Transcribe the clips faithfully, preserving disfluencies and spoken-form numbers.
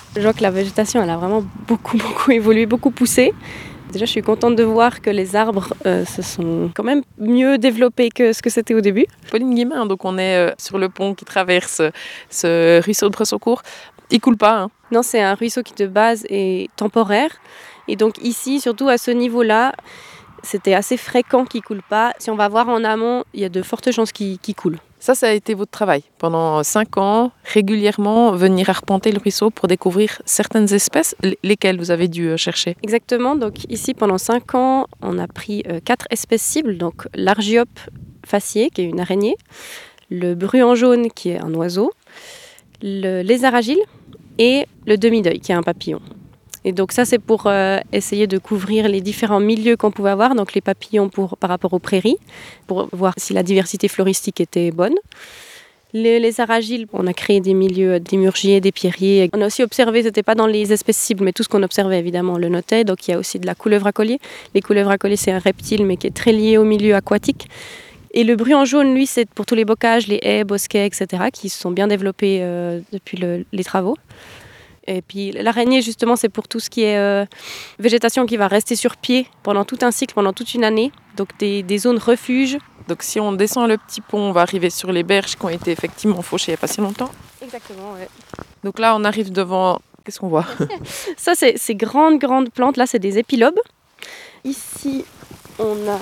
Je vois que la végétation, elle a vraiment beaucoup, beaucoup évolué, beaucoup poussé. Déjà, je suis contente de voir que les arbres euh, se sont quand même mieux développés que ce que c'était au début. Pauline Guillemin, donc on est euh, sur le pont qui traverse ce ruisseau de Bressocourt. Il coule pas, hein? Non, c'est un ruisseau qui de base est temporaire. Et donc ici, surtout à ce niveau-là, c'était assez fréquent qu'il ne coule pas. Si on va voir en amont, il y a de fortes chances qu'il, qu'il coule. Ça, ça a été votre travail. Pendant cinq ans, régulièrement, venir arpenter le ruisseau pour découvrir certaines espèces. Lesquelles vous avez dû chercher? Exactement. Donc ici, pendant cinq ans, on a pris euh, quatre espèces cibles. Donc l'argiope faciée, qui est une araignée, le bruant jaune, qui est un oiseau, le lézard agile et le demi-deuil, qui est un papillon. Et donc ça, c'est pour euh, essayer de couvrir les différents milieux qu'on pouvait avoir, donc les papillons pour, par rapport aux prairies, pour voir si la diversité floristique était bonne. Les lézards agiles, on a créé des milieux des murgiers, des pierriers. On a aussi observé, ce n'était pas dans les espèces cibles, mais tout ce qu'on observait, évidemment, on le notait. Donc il y a aussi de la couleuvre à collier. Les couleuvres à collier, c'est un reptile, mais qui est très lié au milieu aquatique. Et le bruant jaune, lui, c'est pour tous les bocages, les haies, bosquets, et cetera, qui se sont bien développés euh, depuis le, les travaux. Et puis l'araignée, justement, c'est pour tout ce qui est euh, végétation qui va rester sur pied pendant tout un cycle, pendant toute une année. Donc des, des zones refuges. Donc si on descend le petit pont, on va arriver sur les berges qui ont été effectivement fauchées il n'y a pas si longtemps. Exactement, oui. Donc là, on arrive devant... Qu'est-ce qu'on voit? Ça, c'est ces grandes, grandes plantes. Là, c'est des épilobes. Ici, on a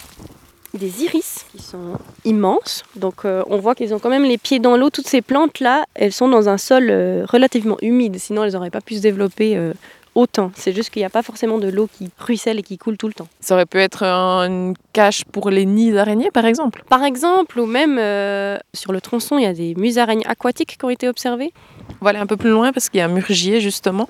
des iris qui sont immenses. Donc euh, on voit qu'ils ont quand même les pieds dans l'eau. Toutes ces plantes-là, elles sont dans un sol euh, relativement humide. Sinon, elles n'auraient pas pu se développer euh, autant. C'est juste qu'il n'y a pas forcément de l'eau qui ruisselle et qui coule tout le temps. Ça aurait pu être un, une cache pour les nids d'araignées, par exemple? Par exemple, ou même euh, sur le tronçon, il y a des musaraignes aquatiques qui ont été observées. On va aller un peu plus loin parce qu'il y a un murgier, justement.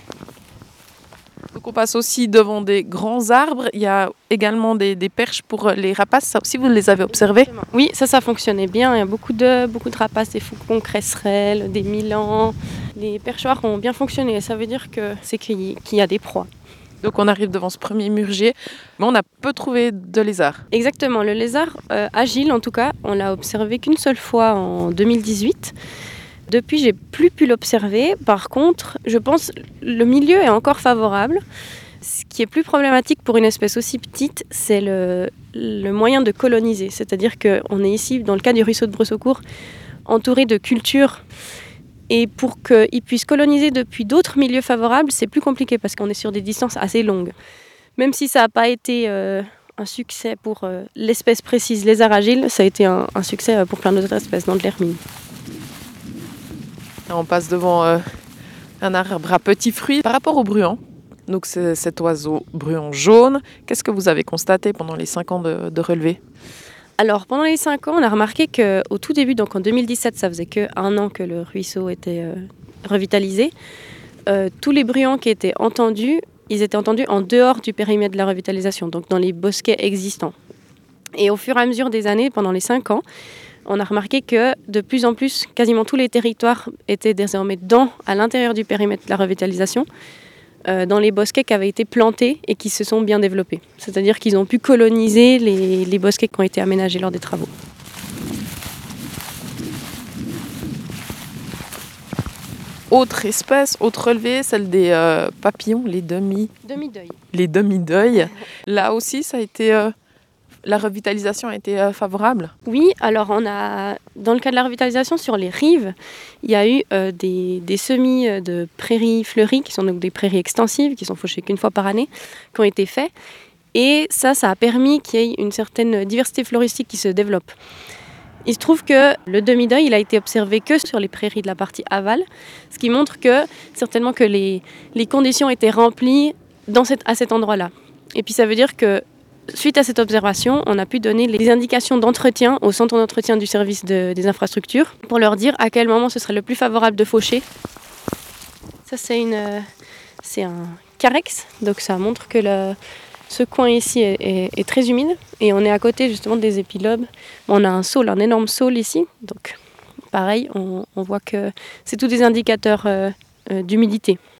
Donc on passe aussi devant des grands arbres. Il y a également des, des perches pour les rapaces. Ça aussi, vous les avez observées? Oui, ça, ça fonctionnait bien. Il y a beaucoup de, beaucoup de rapaces, des faucons cresserelles, des milans. Les perchoirs ont bien fonctionné. Ça veut dire que c'est qu'il y, qu'il y a des proies. Donc on arrive devant ce premier murgier, mais on a peu trouvé de lézards. Exactement. Le lézard euh, agile, en tout cas, on l'a observé qu'une seule fois en deux mille dix-huit. Depuis, j'ai plus pu l'observer. Par contre, je pense que le milieu est encore favorable. Ce qui est plus problématique pour une espèce aussi petite, c'est le, le moyen de coloniser. C'est-à-dire qu'on est ici, dans le cas du ruisseau de Bressocourt, entouré de cultures. Et pour qu'ils puissent coloniser depuis d'autres milieux favorables, c'est plus compliqué parce qu'on est sur des distances assez longues. Même si ça n'a pas été euh, un succès pour euh, l'espèce précise, lézard agile, ça a été un, un succès pour plein d'autres espèces dans de l'hermine. On passe devant euh, un arbre à petits fruits. Par rapport au bruant, donc c'est cet oiseau bruant jaune, qu'est-ce que vous avez constaté pendant les cinq ans de, de relevé? Alors pendant les cinq ans, on a remarqué qu'au tout début, donc en deux mille dix-sept, ça faisait qu'un an que le ruisseau était euh, revitalisé. Euh, tous les bruants qui étaient entendus, ils étaient entendus en dehors du périmètre de la revitalisation, donc dans les bosquets existants. Et au fur et à mesure des années, pendant les cinq ans, on a remarqué que de plus en plus, quasiment tous les territoires étaient désormais dans, à l'intérieur du périmètre de la revitalisation, euh, dans les bosquets qui avaient été plantés et qui se sont bien développés. C'est-à-dire qu'ils ont pu coloniser les, les bosquets qui ont été aménagés lors des travaux. Autre espèce, autre relevé, celle des euh, papillons, les demi... Demi-deuil. Les demi-deuils. Là aussi, ça a été... Euh... La revitalisation a été euh, favorable? Oui, alors on a, dans le cas de la revitalisation, sur les rives, il y a eu euh, des, des semis de prairies fleuries, qui sont donc des prairies extensives, qui sont fauchées qu'une fois par année, qui ont été faits. Et ça, ça a permis qu'il y ait une certaine diversité floristique qui se développe. Il se trouve que le demi-deuil, il a été observé que sur les prairies de la partie aval, ce qui montre que certainement que les, les conditions étaient remplies dans cette, à cet endroit-là. Et puis ça veut dire que suite à cette observation, on a pu donner les indications d'entretien au centre d'entretien du service de, des infrastructures pour leur dire à quel moment ce serait le plus favorable de faucher. Ça, c'est, une, c'est un carex, donc ça montre que le, ce coin ici est, est, est très humide et on est à côté justement des épilobes. On a un saule, un énorme saule ici, donc pareil, on, on voit que c'est tous des indicateurs euh, euh, d'humidité.